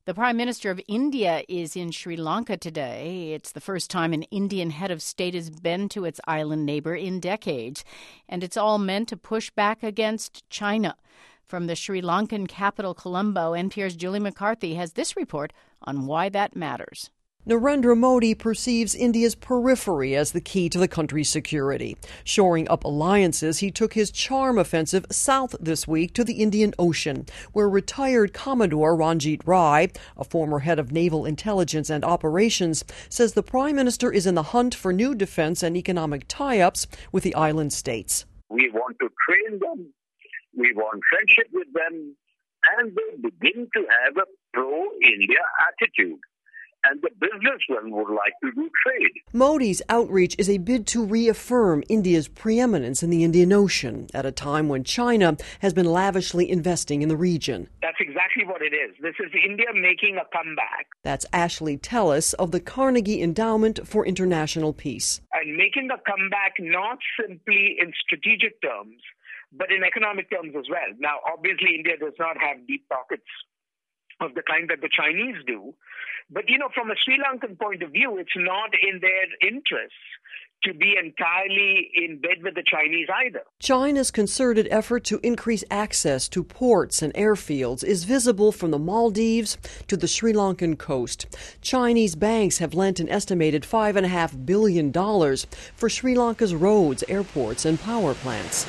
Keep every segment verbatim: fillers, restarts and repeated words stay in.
The Prime Minister of India is in Sri Lanka today. It's the first time an Indian head of state has been to its island neighbor in decades, and it's all meant to push back against China. From the Sri Lankan capital, Colombo, N P R's Julie McCarthy has this report on why that matters. Narendra Modi perceives India's periphery as the key to the country's security. Shoring up alliances, he took his charm offensive south this week to the Indian Ocean, where retired Commodore Ranjit Rai, a former head of naval intelligence and operations, says the Prime Minister is in the hunt for new defense and economic tie-ups with the island states. We want to train them, we want friendship with them, and they begin to have a pro-India attitude. And the businessmen would like to do trade. Modi's outreach is a bid to reaffirm India's preeminence in the Indian Ocean at a time when China has been lavishly investing in the region. That's exactly what it is. This is India making a comeback. That's Ashley Tellis of the Carnegie Endowment for International Peace. And making a comeback not simply in strategic terms, but in economic terms as well. Now, obviously, India does not have deep pockets of the kind that the Chinese do. But, you know, from a Sri Lankan point of view, it's not in their interests to be entirely in bed with the Chinese either. China's concerted effort to increase access to ports and airfields is visible from the Maldives to the Sri Lankan coast. Chinese banks have lent an estimated five point five billion dollars for Sri Lanka's roads, airports, and power plants.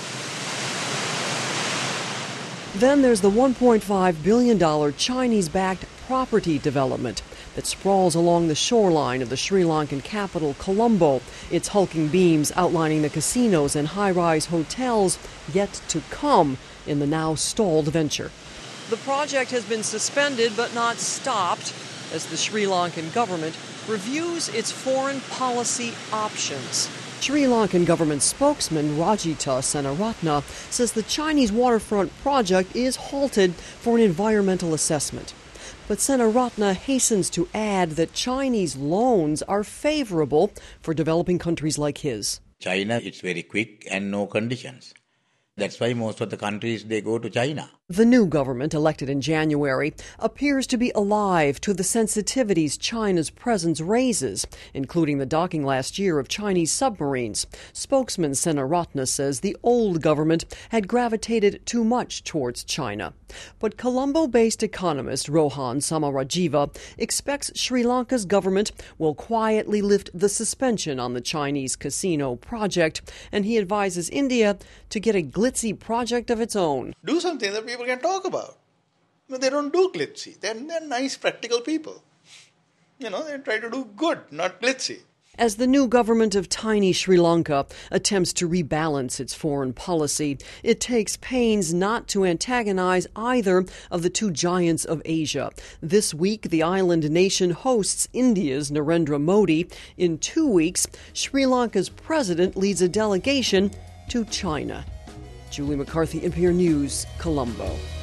Then there's the one point five billion dollars Chinese-backed property development that sprawls along the shoreline of the Sri Lankan capital, Colombo, its hulking beams outlining the casinos and high-rise hotels yet to come in the now stalled venture. The project has been suspended but not stopped as the Sri Lankan government reviews its foreign policy options. Sri Lankan government spokesman Rajita Senaratne says the Chinese waterfront project is halted for an environmental assessment. But Senaratne hastens to add that Chinese loans are favorable for developing countries like his. China, it's very quick and no conditions. That's why most of the countries, they go to China. The new government, elected in January, appears to be alive to the sensitivities China's presence raises, including the docking last year of Chinese submarines. Spokesman Senaratne says the old government had gravitated too much towards China. But Colombo-based economist Rohan Samarajiva expects Sri Lanka's government will quietly lift the suspension on the Chinese casino project, and he advises India to get a glitzy project of its own. Do something that people can talk about. But they don't do glitzy. They're, they're nice, practical people. You know, they try to do good, not glitzy. As the new government of tiny Sri Lanka attempts to rebalance its foreign policy, it takes pains not to antagonize either of the two giants of Asia. This week, the island nation hosts India's Narendra Modi. In two weeks, Sri Lanka's president leads a delegation to China. Julie McCarthy, N P R News, Colombo.